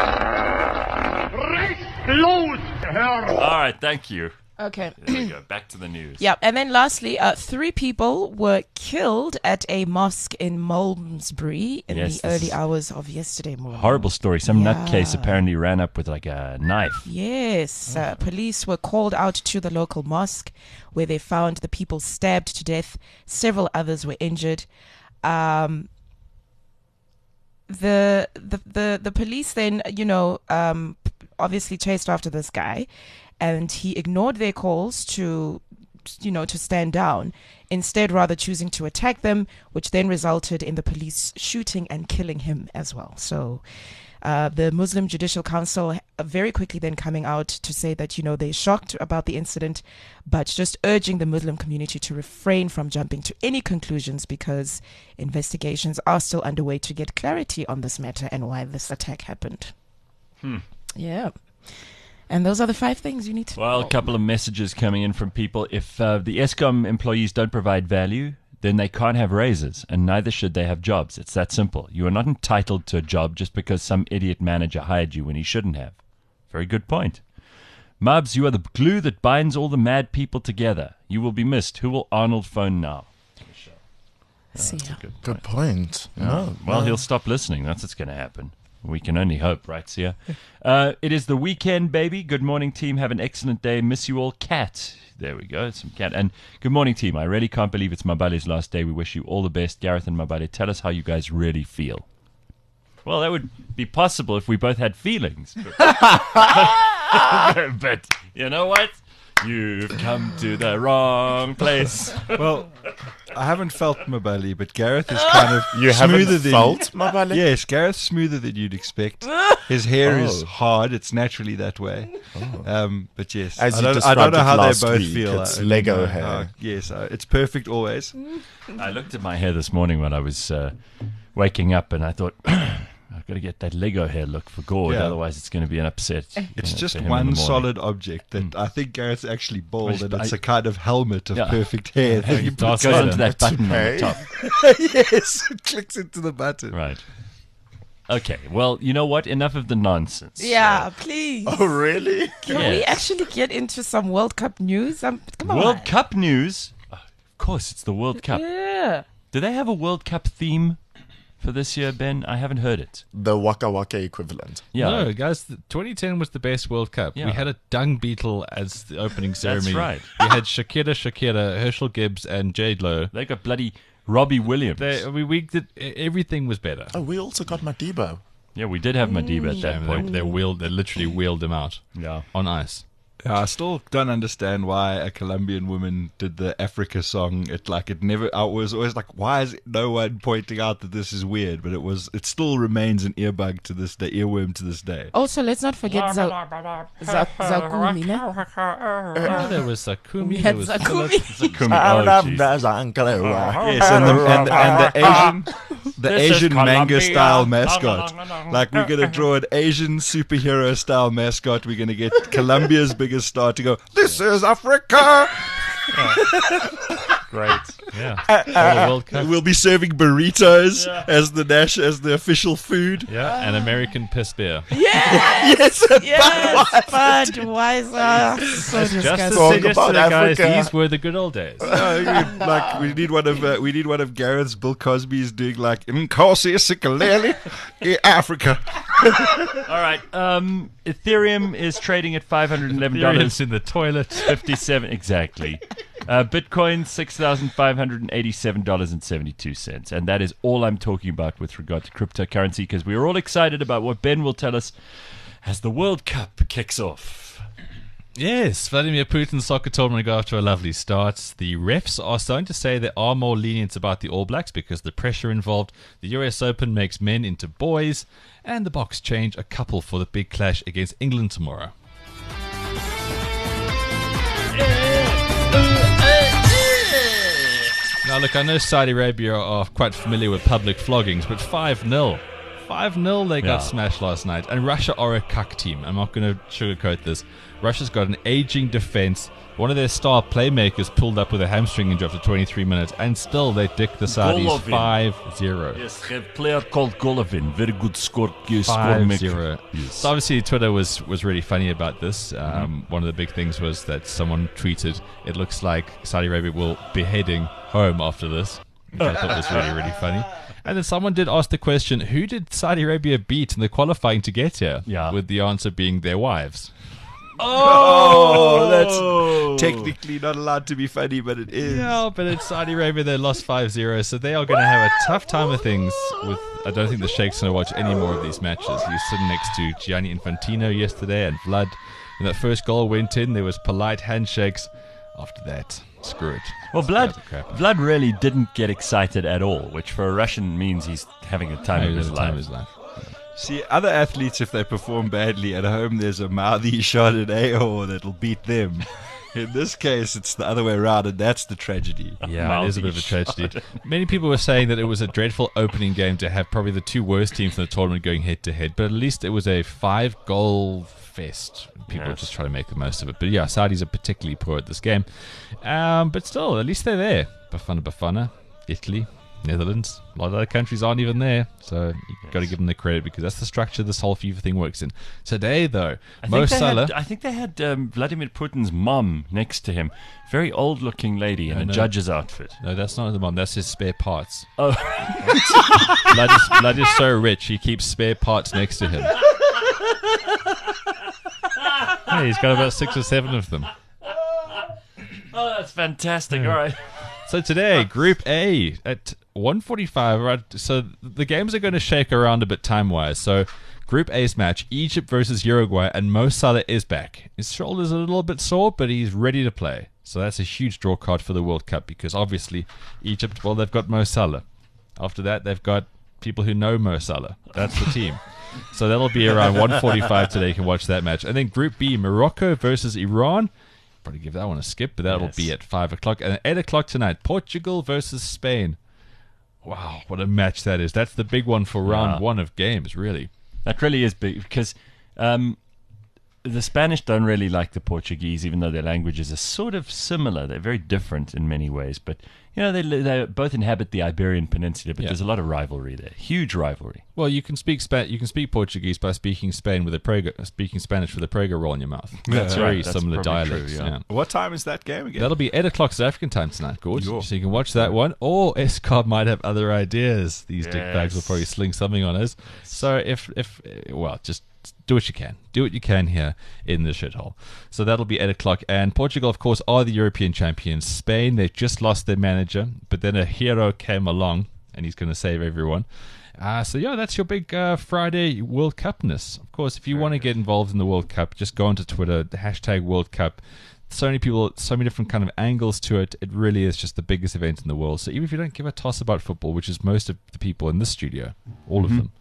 restlos hören. All right. Thank you. Okay. There we go. Back to the news. Yeah, and then lastly, uh, three people were killed at a mosque in Malmesbury in Yes, the this early is hours of yesterday morning. Horrible story. Some Yeah. nutcase apparently ran up with like a knife. Yes, uh, police were called out to the local mosque where they found the people stabbed to death. Several others were injured. Um, the, the the the police then, you know, um, obviously chased after this guy, and he ignored their calls to, you know, to stand down, instead rather choosing to attack them, which then resulted in the police shooting and killing him as well. So uh, the Muslim Judicial Council uh, very quickly then coming out to say that, you know, they're shocked about the incident, but just urging the Muslim community to refrain from jumping to any conclusions because investigations are still underway to get clarity on this matter and why this attack happened. Hmm. Yeah. And those are the five things you need to Well, know. a couple of messages coming in from people. If uh, the ESCOM employees don't provide value, then they can't have raises, and neither should they have jobs. It's that simple. You are not entitled to a job just because some idiot manager hired you when he shouldn't have. Very good point. Mubs, you are the glue that binds all the mad people together. You will be missed. Who will Arnold phone now? See ya. Good Good point. Yeah. No, well, no. he'll stop listening. That's what's going to happen. We can only hope, right, Sia? Uh, it is the weekend, baby. Good morning, team. Have an excellent day. Miss you all. Cat. There we go. Some cat. And good morning, team. I really can't believe it's Mabale's last day. We wish you all the best. Gareth and Mabale, tell us how you guys really feel. Well, that would be possible if we both had feelings. But, but you know what? You've come to the wrong place. Well, I haven't felt Mabali, but Gareth is kind of You smoother haven't than felt Mabali? Yes, Gareth's smoother than you'd expect. His hair is Oh. hard; it's naturally that way. Um, but yes, As I you don't, I don't described know it how last they both week, feel. it's I don't Lego know hair. how- yes, uh, it's perfect always. I looked at my hair this morning when I was uh, waking up, and I thought, I've got to get that Lego hair look for Gord, Yeah. otherwise it's going to be an upset. It's you know, just for him in the one morning. solid object that I think Gareth's actually bald, Well, and it's I- a kind of helmet of Yeah. perfect hair that you It put goes onto that button on the Toupee. top. yes, it clicks into the button. Right. Okay, well, you know what? Enough of the nonsense. Yeah, please. Oh, really? Can Yes. we actually get into some World Cup news? Um, come on. World Cup news? Oh, of course, it's the World Cup. Yeah. Do they have a World Cup theme for this year, Ben? I haven't heard it. The Waka Waka equivalent. Yeah. No, guys, the twenty ten was the best World Cup. Yeah. We had a dung beetle as the opening ceremony. right. We had Shakira, Shakira, Herschel Gibbs, and J Lo. They got bloody Robbie Williams. They, we, we did, everything was better. Oh, we also got Madiba. Yeah, we did have Madiba at that And point. they, they wheeled, they literally wheeled him out Yeah. on ice. Yeah, I still don't understand why a Colombian woman did the Africa song. It like it never. I was always like, why is no one pointing out that this is weird? But it was. It still remains an earbug to this day, earworm to this day. Also, let's not forget Za- Za- Zakumi. ne? Oh, there was Zakumi. We There had was Zakumi. Zakumi. Oh, jeez. Yes, and the, and, and the Asian, the This is Asian manga Colombia. style mascot. Like we're gonna draw an Asian superhero style mascot. We're gonna get Colombia's biggest star to go. This is Africa. Great. Yeah. For the World Cup. We'll be serving burritos as the nash as the official food. Yeah, an American piss beer. Yes, Yes, yes, Budweiser. So Just as disgusting. Talk said about yesterday, guys, Africa. these were the good old days. Uh, we- like we need one of uh, we need one of Gareth's Bill Cosby's doing like Nkosi Sikalele in Africa. All right. Um, Ethereum is trading at five hundred eleven Ethereum's dollars in the toilet. fifty-seven exactly. Uh, Bitcoin six thousand five hundred eighty-seven dollars and seventy-two cents, and that is all I'm talking about with regard to cryptocurrency, because we are all excited about what Ben will tell us as the World Cup kicks off. Yes, Vladimir Putin's soccer tournament got off to a lovely start. The refs are starting to say they are more lenient about the All Blacks because the pressure involved. The U S Open makes men into boys, and the box change a couple for the big clash against England tomorrow. Now, look, I know Saudi Arabia are quite familiar with public floggings, but five nil. five nil they got Yeah. smashed last night. And Russia are a cuck team. I'm not going to sugarcoat this. Russia's got an aging defense. One of their star playmakers pulled up with a hamstring injury after twenty-three minutes, and still they dick the Saudis Golovin. five zero. Yes, a player called Golovin, very good score. five zero. Yes. So obviously Twitter was, was really funny about this. Um, One of the big things was that someone tweeted, it looks like Saudi Arabia will be heading home after this, which I thought was really, really funny. And then someone did ask the question, who did Saudi Arabia beat in the qualifying to get here? Yeah. With the answer being their wives. Oh, that's technically not allowed to be funny, but it is. Yeah, but it's Saudi Arabia. They lost five zero, so they are going to have a tough time of things. With I don't think the Sheikh's going to watch any more of these matches. He was sitting next to Gianni Infantino yesterday and Vlad. When that first goal went in, there was polite handshakes. After that, screw it. Well, Vlad, That's crap. Vlad really didn't get excited at all, which for a Russian means he's having a time Maybe of it was his the time life. of his life. See, other athletes, if they perform badly at home, there's a mouthy Chardonnay or that'll beat them. In this case, it's the other way around, and that's the tragedy. Yeah, it is a bit of a tragedy. Many people were saying that it was a dreadful opening game to have probably the two worst teams in the tournament going head to head, but at least it was a five goal fest. People Yes. just try to make the most of it. But yeah, Saudis are particularly poor at this game. Um, but still, at least they're there. Bafana Bafana, Italy, Netherlands. A lot of other countries aren't even there. So you've got to give them the credit because that's the structure this whole FIFA thing works in. Today, though, I Mo think they Salah. had, I think they had um, Vladimir Putin's mom next to him. Very old-looking lady in No, a no. judge's outfit. No, that's not the mom. That's his spare parts. Oh, Vlad is, Vlad is so rich, he keeps spare parts next to him. Yeah, he's got about six or seven of them. oh, that's fantastic. All right. So today, Group A at one forty-five. Right, so the games are going to shake around a bit time-wise. So Group A's match, Egypt versus Uruguay, and Mo Salah is back. His shoulder's a little bit sore, but he's ready to play. So that's a huge draw card for the World Cup because obviously Egypt, well, they've got Mo Salah. After that, they've got people who know Mo Salah. That's the team. So that'll be around one forty-five today. You can watch that match. And then Group B, Morocco versus Iran. Probably give that one a skip, but that'll Yes. be at five o'clock. And at eight o'clock tonight, Portugal versus Spain. Wow, what a match that is. That's the big one for round Yeah. one of games, really. That really is big because um, the Spanish don't really like the Portuguese, even though their languages are sort of similar. They're very different in many ways, but you know they they both inhabit the Iberian Peninsula. But Yeah. there's a lot of rivalry there, huge rivalry. Well, you can speak Spa- you can speak Portuguese by speaking Spain with a prego- speaking Spanish with a prego roll in your mouth. That's very right. That's similar probably true, dialects. yeah. yeah. What time is that game again? That'll be eight o'clock South African time tonight, Gorge. Yo. So you can watch that one. Or Escott might have other ideas. These dickbags will Yes. probably sling something on us. So if, if well, just do what you can. Do what you can here in the shithole. So that'll be eight o'clock. And Portugal, of course, are the European champions. Spain, they just lost their manager, but then a hero came along, and he's going to save everyone. Uh, so, yeah, that's your big uh, Friday World Cup-ness. Of course, if you want to get involved in the World Cup, just go onto Twitter, the hashtag World Cup. So many people, so many different kind of angles to it. It really is just the biggest event in the world. So even if you don't give a toss about football, which is most of the people in this studio, all Mm-hmm. of them,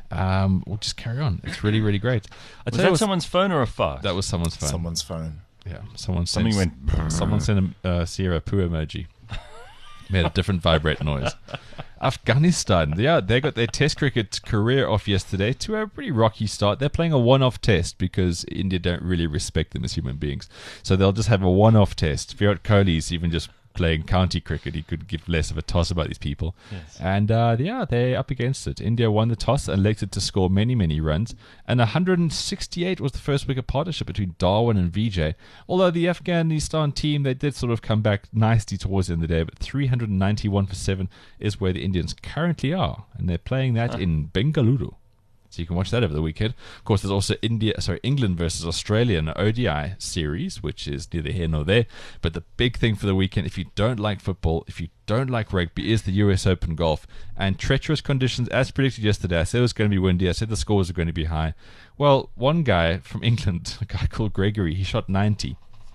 um, we'll just carry on. It's really, really great. I Was tell you that what- someone's phone or a fart? That was someone's phone. Someone's phone. Yeah, someone Something sent, went. someone sent a uh, Sierra poo emoji. Made a different vibrate noise. Afghanistan, yeah, they got their Test cricket career off yesterday to a pretty rocky start. They're playing a one-off Test because India don't really respect them as human beings, so they'll just have a one-off Test. Virat Kohli's even just playing county cricket. He could give less of a toss about these people. Yes. And uh, yeah, they're up against it. India won the toss and elected to score many, many runs. And one hundred sixty-eight was the first wicket partnership between Darwin and Vijay. Although the Afghanistan team, they did sort of come back nicely towards the end of the day. But three hundred ninety-one for seven is where the Indians currently are. And they're playing that in Bengaluru. So you can watch that over the weekend. Of course, there's also India, sorry, England versus Australia in the O D I series, which is neither here nor there. But the big thing for the weekend, if you don't like football, if you don't like rugby, is the U S Open golf. And treacherous conditions, as predicted yesterday. I said it was going to be windy. I said the scores were going to be high. Well, one guy from England, a guy called Gregory, he shot ninety.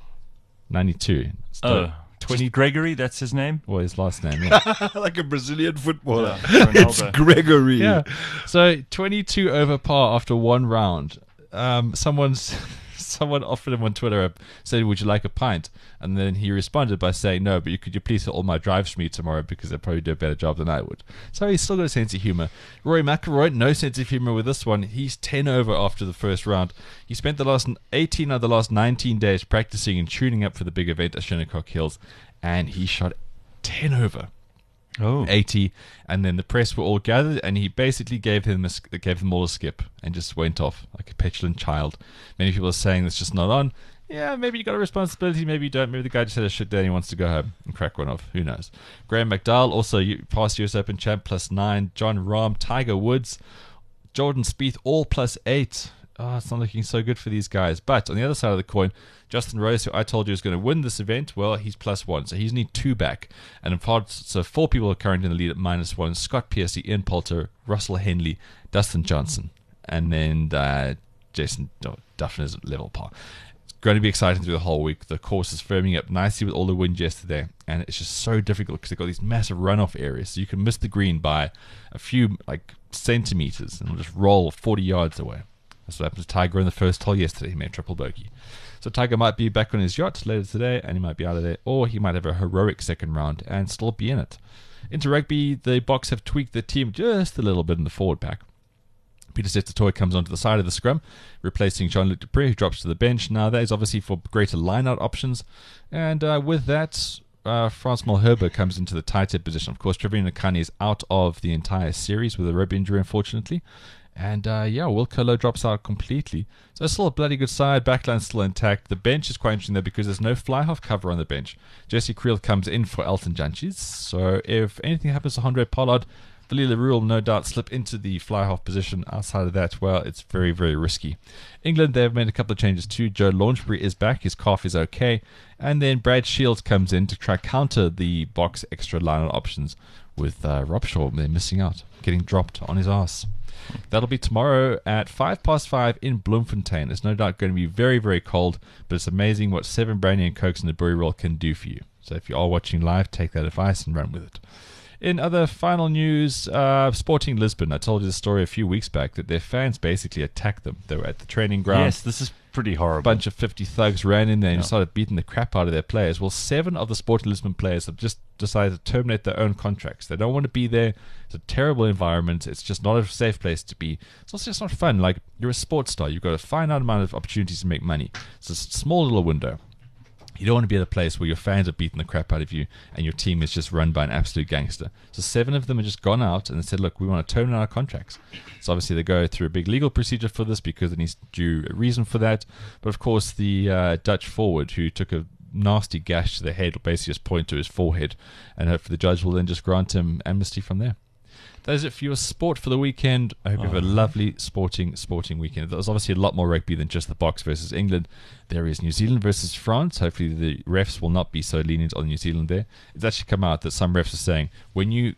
ninety-two. So Oh, twenty Gregory, that's his name? Well, his last name, yeah. Like a Brazilian footballer. Yeah, It's Ronaldo. Gregory. Yeah. So twenty-two over par after one round. Um, someone's someone offered him on Twitter, said, "Would you like a pint?" And then he responded by saying, "No, but you could you please hit all my drives for me tomorrow because they'll probably do a better job than I would." So he's still got a sense of humor. Rory McIlroy, no sense of humor with this one. He's ten over after the first round. He spent the last eighteen of the last nineteen days practicing and tuning up for the big event at Shinnecock Hills, and he shot ten over. Oh. eighty, and then the press were all gathered, and he basically gave them a, gave them all a skip and just went off like a petulant child. Many people are saying it's just not on. Yeah, maybe you got a responsibility, maybe you don't. Maybe the guy just had a shit day and he wants to go home and crack one off. Who knows? Graham McDowell, also you- past U S Open champ, plus nine. John Rahm, Tiger Woods, Jordan Spieth, all plus eight. Oh, it's not looking so good for these guys. But on the other side of the coin, Justin Rose, who I told you is going to win this event, well, he's plus one. So he's need two back. And in part, so four people are currently in the lead at minus one. Scott Piercy, Ian Poulter, Russell Henley, Dustin Johnson. And then uh, Jason oh, Duffin is at level par. It's going to be exciting through the whole week. The course is firming up nicely with all the wind yesterday. And it's just so difficult because they've got these massive runoff areas. So you can miss the green by a few like centimeters and it'll just roll forty yards away. That's what happened to Tiger in the first hole yesterday. He made triple bogey. So Tiger might be back on his yacht later today, and he might be out of there, or he might have a heroic second round and still be in it. Into rugby, the Boks have tweaked the team just a little bit in the forward pack. Peter Seftotoy comes onto the side of the scrum, replacing Jean-Luc Dupré, who drops to the bench. Now, that is obviously for greater line-out options. And uh, with that, uh, Frans Malherbe comes into the tight head position. Of course, Trevor Nakani is out of the entire series with a rib injury, unfortunately. And uh, yeah, Will Colo drops out completely. So it's still a bloody good side. Backline's still intact. The bench is quite interesting though because there's no fly-half cover on the bench. Jesse Creel comes in for Elton Jantjies. So if anything happens to Andre Pollard, Willie LaRue will no doubt slip into the fly-half position. Outside of that, well, it's very, very risky. England, they've made a couple of changes too. Joe Launchbury is back. His calf is okay. And then Brad Shields comes in to try counter the Boks extra line-out options with uh, Rob Shaw. They're missing out, getting dropped on his ass. That'll be tomorrow at five past five in Bloemfontein. It's no doubt going to be very, very cold, but it's amazing what seven brandy and cokes in the Bowie Roll can do for you. So if you are watching live, take that advice and run with it. In other final news, uh, Sporting Lisbon. I told you the story a few weeks back that their fans basically attacked them. They were at the training ground. Yes, this is pretty horrible. A bunch of fifty thugs ran in there and Yeah. started beating the crap out of their players. Well, seven of the Sporting Lisbon players have just decided to terminate their own contracts. They don't want to be there. It's a terrible environment. It's just not a safe place to be. It's also just not fun. Like, you're a sports star. You've got a finite amount of opportunities to make money. It's a small little window. You don't want to be at a place where your fans are beating the crap out of you and your team is just run by an absolute gangster. So seven of them have just gone out and said, look, we want to terminate our contracts. So obviously they go through a big legal procedure for this because there needs due a reason for that. But of course the uh, Dutch forward who took a nasty gash to the head will basically just point to his forehead and hopefully the judge will then just grant him amnesty from there. That is it for your sport for the weekend. I hope you have a lovely sporting sporting weekend. There's obviously a lot more rugby than just the Boks versus England. There is New Zealand versus France. Hopefully the refs will not be so lenient on New Zealand there. It's actually come out that some refs are saying when you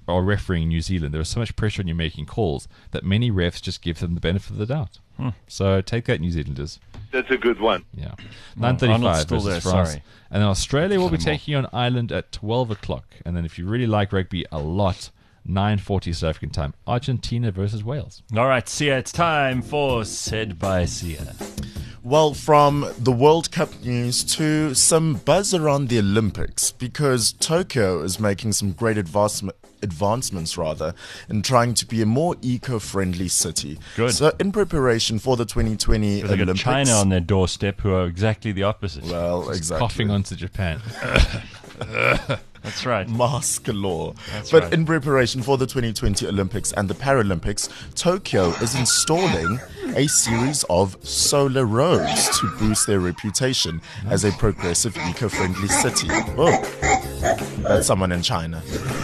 are refereeing in New Zealand, there is so much pressure on you making calls that many refs just give them the benefit of the doubt. Hmm. So take that, New Zealanders. That's a good one. Yeah. Oh, nine thirty-five Arnold's still versus there, France. sorry. And then Australia will be Sorry, taking on Ireland at twelve o'clock. And then if you really like rugby a lot, nine forty South African time, Argentina versus Wales. All right, Sia, it's time for Said by Sia. Well, from the World Cup news to some buzz around the Olympics, because Tokyo is making some great advancement, advancements rather in trying to be a more eco-friendly city. Good. So in preparation for the twenty twenty They got Olympics, China on their doorstep, who are exactly the opposite. well, exactly. Coughing onto Japan. That's right. Mask galore. That's but right. in preparation for the twenty twenty Olympics and the Paralympics, Tokyo is installing a series of solar roads to boost their reputation as a progressive, eco-friendly city. Oh, that's someone in China.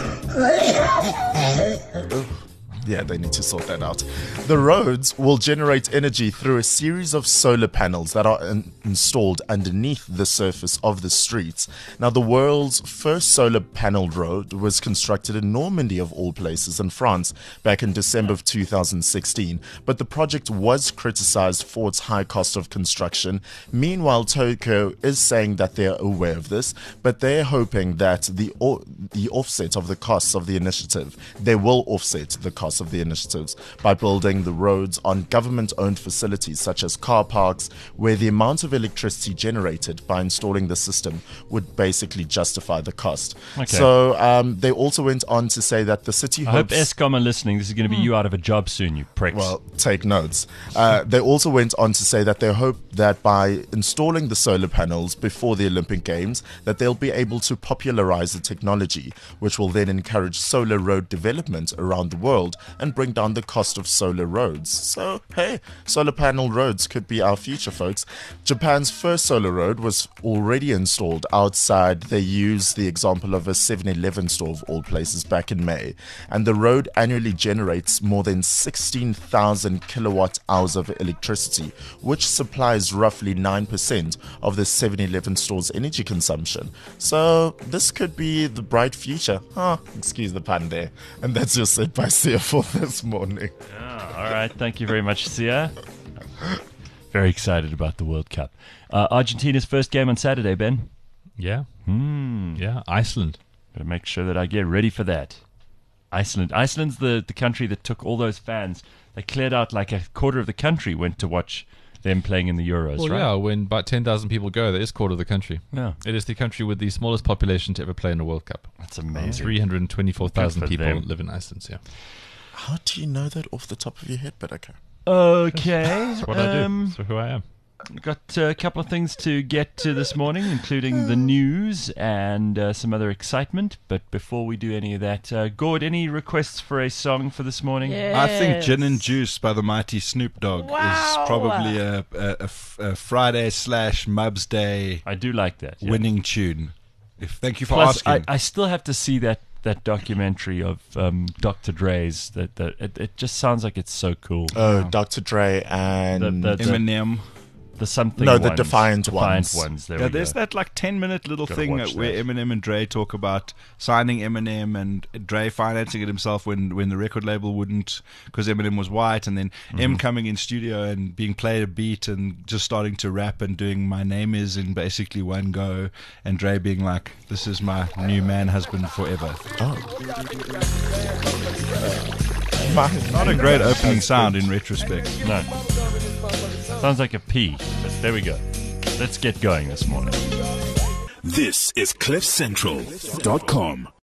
Yeah, they need to sort that out. The roads will generate energy through a series of solar panels that are in- installed underneath the surface of the streets. Now, the world's first solar paneled road was constructed in Normandy, of all places, in France, back in December of two thousand sixteen. But the project was criticized for its high cost of construction. Meanwhile, Tokyo is saying that they're aware of this, but they're hoping that the o- the offset of the costs of the initiative, they will offset the cost of the initiatives by building the roads on government-owned facilities such as car parks, where the amount of electricity generated by installing the system would basically justify the cost. Okay. So um, they also went on to say that the city I hope hopes... ESCOM are listening. This is going to be you out of a job soon, you pricks. Well, take notes. Uh, they also went on to say that they hope that by installing the solar panels before the Olympic Games, that they'll be able to popularize the technology, which will then encourage solar road development around the world and bring down the cost of solar roads. So, hey, solar panel roads could be our future, folks. Japan's first solar road was already installed outside. They used the example of a seven eleven store, of all places, back in May. And the road annually generates more than sixteen thousand kilowatt hours of electricity, which supplies roughly nine percent of the seven eleven store's energy consumption. So, this could be the bright future. Huh, excuse the pun there. And that's your Said by Sia for this morning. Ah, all right, thank you very much, Sia. Very excited about the World Cup. Uh, Argentina's first game on Saturday, Ben. Yeah. Hmm. Yeah. Iceland. Gotta make sure that I get ready for that. Iceland. Iceland's the, the country that took all those fans. They cleared out like a quarter of the country went to watch them playing in the Euros, Well, right? yeah, when about ten thousand people go, that is quarter of the country. Yeah. It is the country with the smallest population to ever play in a World Cup. That's amazing. three hundred twenty-four thousand Good for people them. live in Iceland, yeah. How do you know that off the top of your head, Bedaka? Okay. That's what I do. um, That's who I am. Got uh, a couple of things to get to this morning, including the news and uh, some other excitement. But before we do any of that, uh, Gord, any requests for a song for this morning? I think Gin and Juice by the mighty Snoop Dogg Wow. is probably a, a, a f- a Friday slash Mubs Day I do like that. yeah. winning tune. If Thank you for Plus, asking. I, I still have to see that, that documentary of um, Doctor Dre's. That, that it, it just sounds like it's so cool. Oh, Doctor Dre and... The- the- Eminem. The something No, the ones. Defiant Defiant ones. ones. There Yeah, we there's go. that like ten minute little Gotta thing watch where that. Eminem and Dre talk about signing Eminem and Dre financing it himself when, when the record label wouldn't, because Eminem was white, and then Mm-hmm. M coming in studio and being played a beat and just starting to rap and doing My Name Is in basically one go, and Dre being like, this is my new man husband forever. Not a great opening sound in retrospect. No. Sounds like a P, but there we go. Let's get going this morning. This is cliff central dot com.